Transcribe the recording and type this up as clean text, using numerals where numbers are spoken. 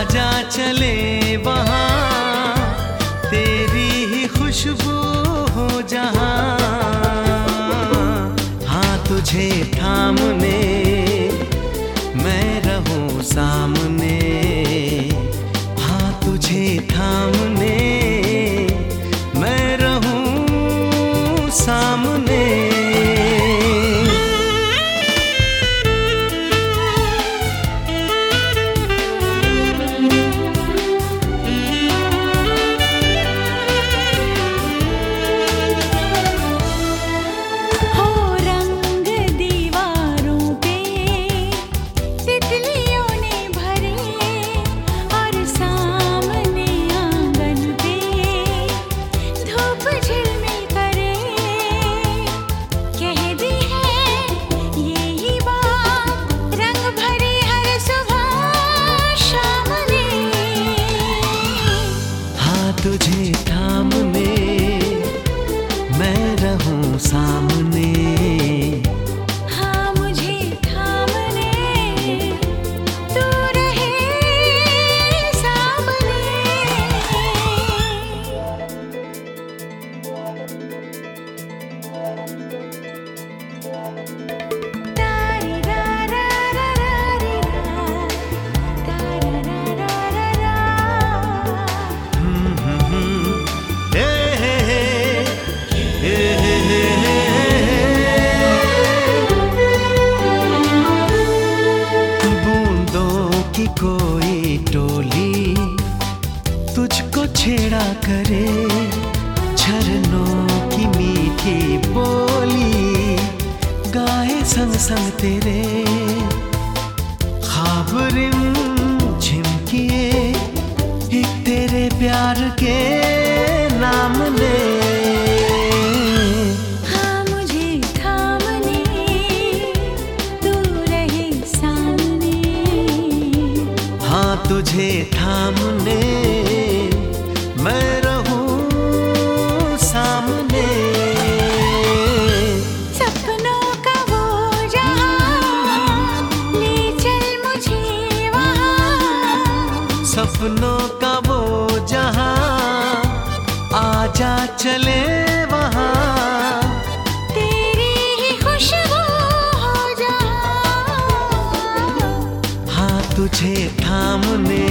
आजा चले वहाँ, तेरी ही खुशबू हो जहाँ। हाँ तुझे थामने मैं रहूं सामने, हाँ तुझे थामने मैं रहूं सामने। तुझे थामने मैं रहूं सामने, हाँ मुझे थामने तू रहे सामने। की कोई टोली तुझको छेड़ा करे, झरनों की मीठी बोली गाए संग संग तेरे। ख्वाब रिमझिम किए एक तेरे प्यार के नाम ले। तुझे थामने मैं रहूं सामने, सपनों का वो जहां ले चल मुझे वहां, सपनों का वो जहां आजा चले वहां, तेरी ही खुशबू हो जहां। हाँ तुझे थामने